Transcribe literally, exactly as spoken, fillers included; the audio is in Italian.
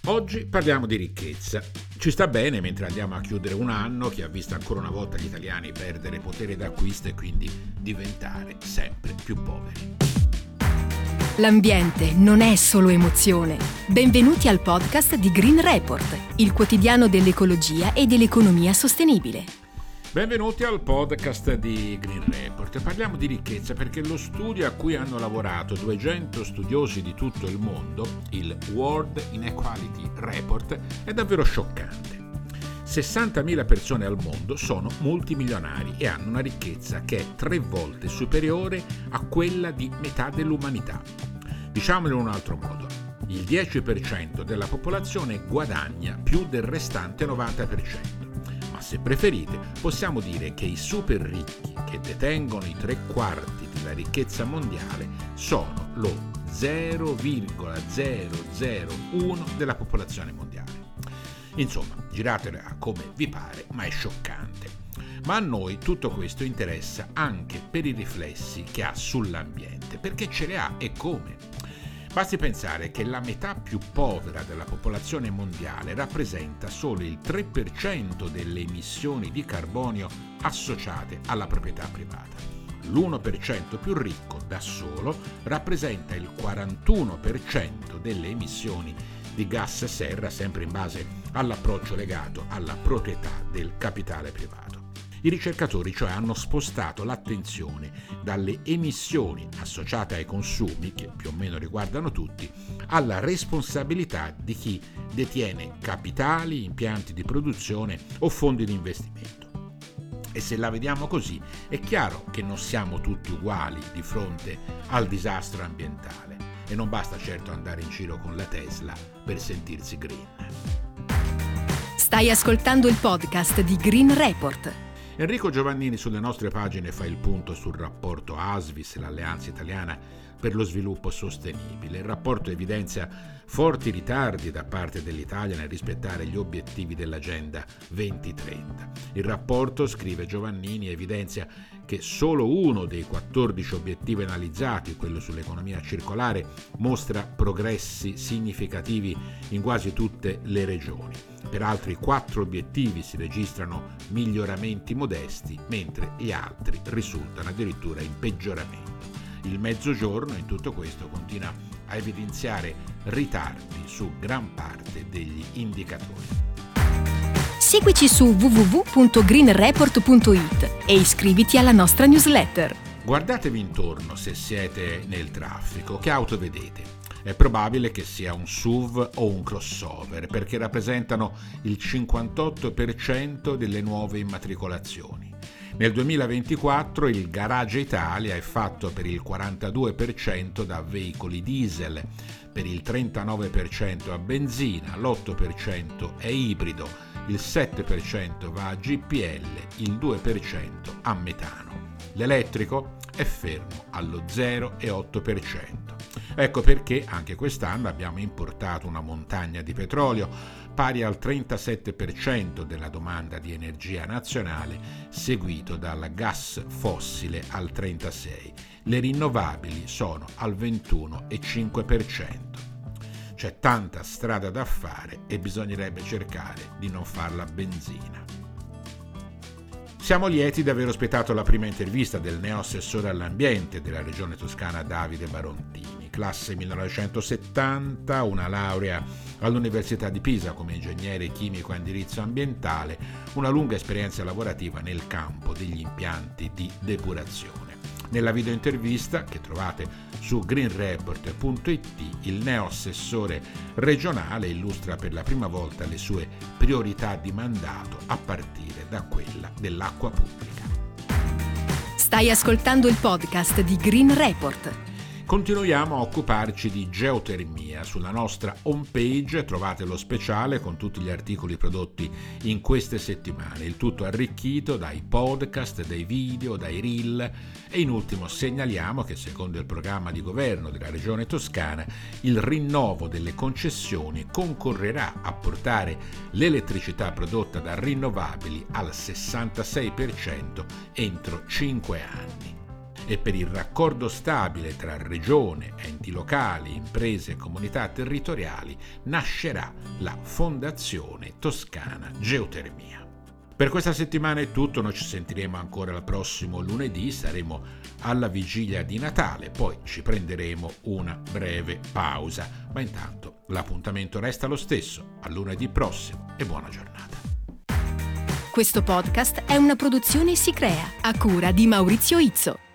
Oggi parliamo di ricchezza. Ci sta bene mentre andiamo a chiudere un anno che ha visto ancora una volta gli italiani perdere potere d'acquisto e quindi diventare sempre più poveri. L'ambiente non è solo emozione. Benvenuti al podcast di Green Report, il quotidiano dell'ecologia e dell'economia sostenibile. Benvenuti al podcast di Green Report. Parliamo di ricchezza perché lo studio a cui hanno lavorato duecento studiosi di tutto il mondo, il World Inequality Report, è davvero scioccante. sessantamila persone al mondo sono multimilionari e hanno una ricchezza che è tre volte superiore a quella di metà dell'umanità. Diciamolo in un altro modo, il dieci per cento della popolazione guadagna più del restante novanta per cento. Se preferite, possiamo dire che i super ricchi che detengono i tre quarti della ricchezza mondiale sono lo zero virgola zero zero uno della popolazione mondiale. Insomma, giratela come vi pare, ma è scioccante. Ma a noi tutto questo interessa anche per i riflessi che ha sull'ambiente, perché ce le ha e come. Basti pensare che la metà più povera della popolazione mondiale rappresenta solo il tre per cento delle emissioni di carbonio associate alla proprietà privata. L'uno per cento più ricco da solo rappresenta il quarantuno per cento delle emissioni di gas serra, sempre in base all'approccio legato alla proprietà del capitale privato. I ricercatori cioè hanno spostato l'attenzione dalle emissioni associate ai consumi, che più o meno riguardano tutti, alla responsabilità di chi detiene capitali, impianti di produzione o fondi di investimento. E se la vediamo così, è chiaro che non siamo tutti uguali di fronte al disastro ambientale e non basta certo andare in giro con la Tesla per sentirsi green. Stai ascoltando il podcast di Green Report. Enrico Giovannini sulle nostre pagine fa il punto sul rapporto A S V I S, l'Alleanza Italiana per lo Sviluppo Sostenibile. Il rapporto evidenzia forti ritardi da parte dell'Italia nel rispettare gli obiettivi dell'Agenda duemilatrenta. Il rapporto, scrive Giovannini, evidenzia che solo uno dei quattordici obiettivi analizzati, quello sull'economia circolare, mostra progressi significativi in quasi tutte le regioni. Per altri quattro obiettivi si registrano miglioramenti modesti, mentre gli altri risultano addirittura in peggioramento. Il Mezzogiorno in tutto questo continua a evidenziare ritardi su gran parte degli indicatori. Seguici su w w w punto green report punto i t e iscriviti alla nostra newsletter. Guardatevi intorno se siete nel traffico. Che auto vedete? È probabile che sia un S U V o un crossover, perché rappresentano il cinquantotto per cento delle nuove immatricolazioni. Nel duemilaventiquattro il Garage Italia è fatto per il quarantadue per cento da veicoli diesel, per il trentanove per cento a benzina, l'otto per cento è ibrido, il sette per cento va a G P L, il due per cento a metano. L'elettrico è fermo allo zero virgola otto per cento. Ecco perché anche quest'anno abbiamo importato una montagna di petrolio pari al trentasette per cento della domanda di energia nazionale, seguito dal gas fossile al trentasei per cento. Le rinnovabili sono al ventuno virgola cinque per cento. C'è tanta strada da fare e bisognerebbe cercare di non farla a benzina. Siamo lieti di aver ospitato la prima intervista del neoassessore all'ambiente della regione toscana Davide Barontini, classe millenovecentosettanta, una laurea all'Università di Pisa come ingegnere chimico a indirizzo ambientale, una lunga esperienza lavorativa nel campo degli impianti di depurazione. Nella videointervista, che trovate su green report punto i t, il neoassessore regionale illustra per la prima volta le sue priorità di mandato a partire da quella dell'acqua pubblica. Stai ascoltando il podcast di Green Report. Continuiamo a occuparci di geotermia. Sulla nostra homepage trovate lo speciale con tutti gli articoli prodotti in queste settimane, il tutto arricchito dai podcast, dai video, dai reel e in ultimo segnaliamo che secondo il programma di governo della Regione Toscana il rinnovo delle concessioni concorrerà a portare l'elettricità prodotta da rinnovabili al sessantasei per cento entro cinque anni. e per il raccordo stabile tra regione, enti locali, imprese e comunità territoriali nascerà la Fondazione Toscana Geotermia. Per questa settimana è tutto, noi ci sentiremo ancora il prossimo lunedì, saremo alla vigilia di Natale, poi ci prenderemo una breve pausa, ma intanto l'appuntamento resta lo stesso, a lunedì prossimo e buona giornata. Questo podcast è una produzione SICREA a cura di Maurizio Izzo.